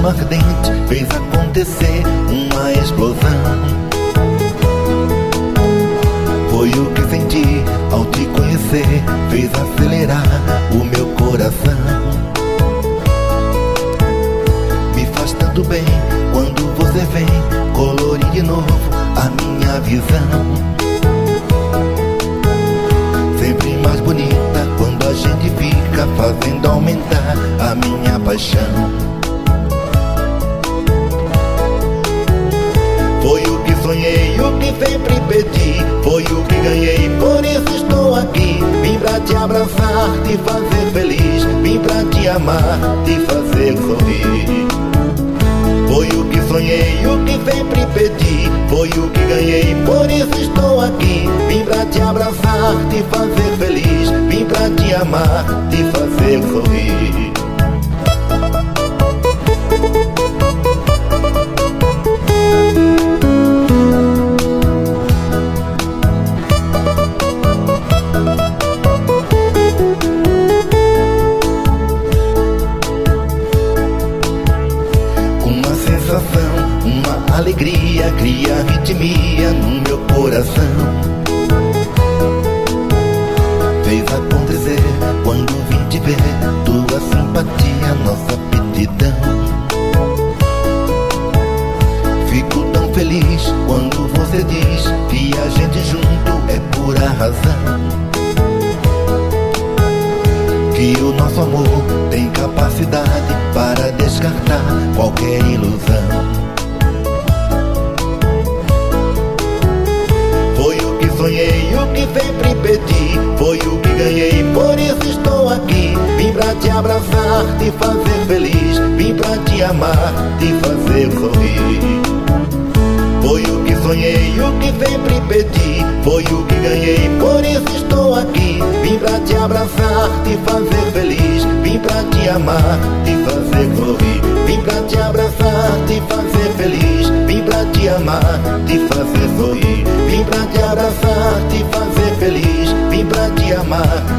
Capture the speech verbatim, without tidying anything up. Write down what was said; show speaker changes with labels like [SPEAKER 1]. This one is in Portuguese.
[SPEAKER 1] chama ardente fez acontecer uma explosão. Foi o que senti ao te conhecer, fez acelerar o meu coração. Me faz tanto bem quando você vem colorir de novo a minha visão. Sempre mais bonita quando a gente fica fazendo aumentar a minha paixão. Foi o que sonhei, o que sempre pedi, foi o que ganhei, por isso estou aqui. Vim pra te abraçar, te fazer feliz, vim pra te amar, te fazer sorrir. Foi o que sonhei, o que sempre pedi, foi o que ganhei, por isso estou aqui. Vim pra te abraçar, te fazer feliz, vim pra te amar, te fazer sorrir. Uma alegria cria arritmia no meu coração. Fez acontecer quando vim te ver, tua simpatia, nossa aptidão. Fico tão feliz quando você diz que a gente junto é pura razão. Que o nosso amor tem capacidade para descartar qualquer ilusão. Foi o que sonhei, o que sempre pedi, foi o que ganhei, por isso estou aqui. Vim pra te abraçar, te fazer feliz, vim pra te amar, te fazer sorrir. Foi o que sonhei, o que sempre pedi, foi o que ganhei, por isso estou aqui. Vim pra te abraçar, te fazer feliz, vim pra te amar, te fazer sorrir. Vim pra te abraçar, te fazer feliz, vim pra te amar, te fazer sorrir. Vim pra te abraçar, te fazer feliz, vim pra te amar,